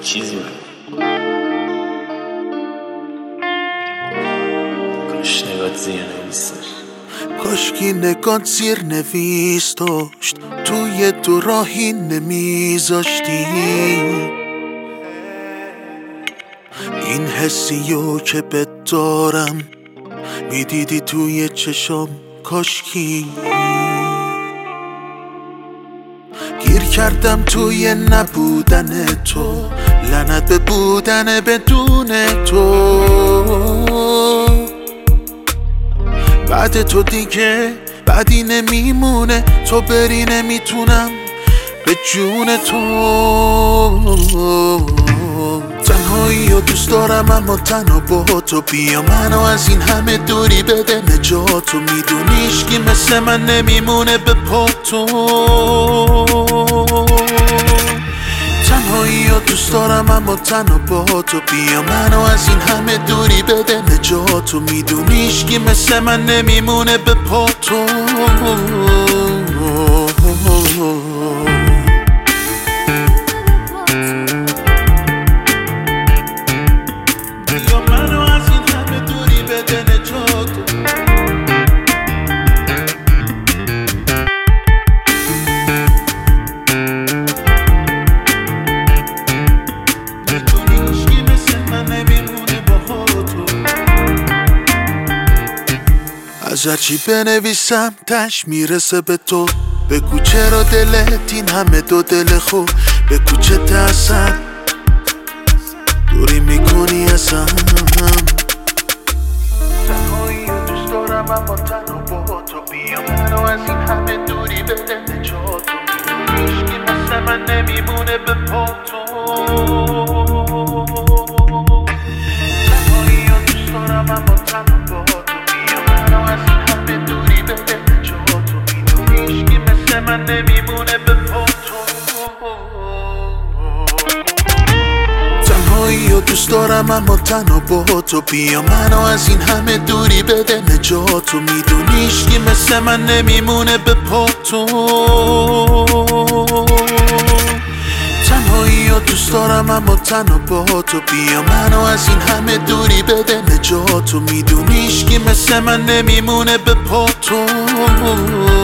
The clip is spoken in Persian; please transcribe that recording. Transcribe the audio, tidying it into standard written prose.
چیزی من کاش نگات زیر نویس داشت، کاشکی نگات زیر نویس داشت، توی تو راهی نمیذاشتی. این حسیو که بهت دارم میدیدی توی چشام، کاشکی گیر کردم توی نبودن تو، لعنت به بودن بدون تو. بعد تو دیگه بعدی نمیمونه، تو بری نمیتونم به جون تو. تنهایی رو دوست دارم اما تنها با تو، بیا منو از این همه دوری بده نجاتو. میدونیش که مثل من نمیمونه به پا تو. تنهایی رو دوست دارم اما تنها با تو، بیا منو از این همه دوری بده نجاتو. میدونیش که مثل من نمیمونه به پا تو. از هرچی بنویسم تش میرسه به تو. بگو چرا دلت این همه دو دل خوب، بگو چه ترسم دوری میکنی ازم. تنهایی رو دوست دارم اما تنها با تو، بیا منو از این همه دوری بده نجاتو. میدونیش که مثل من نمیمونه به پا تو. تنهایی رو دوست دارم اما تنها با تو، من نمیمونه به پا تو. تنهایی رو دوست دارم اما تنها با تو، بیا منو از این همه دوری بده نجاتو. میدونیش که مثل من نمیمونه به پا تو. تنهایی رو دوست دارم اما تنها با تو، بیا منو از این همه دوری بده نجاتو. میدونیش که مثل من نمیمونه به پا تو.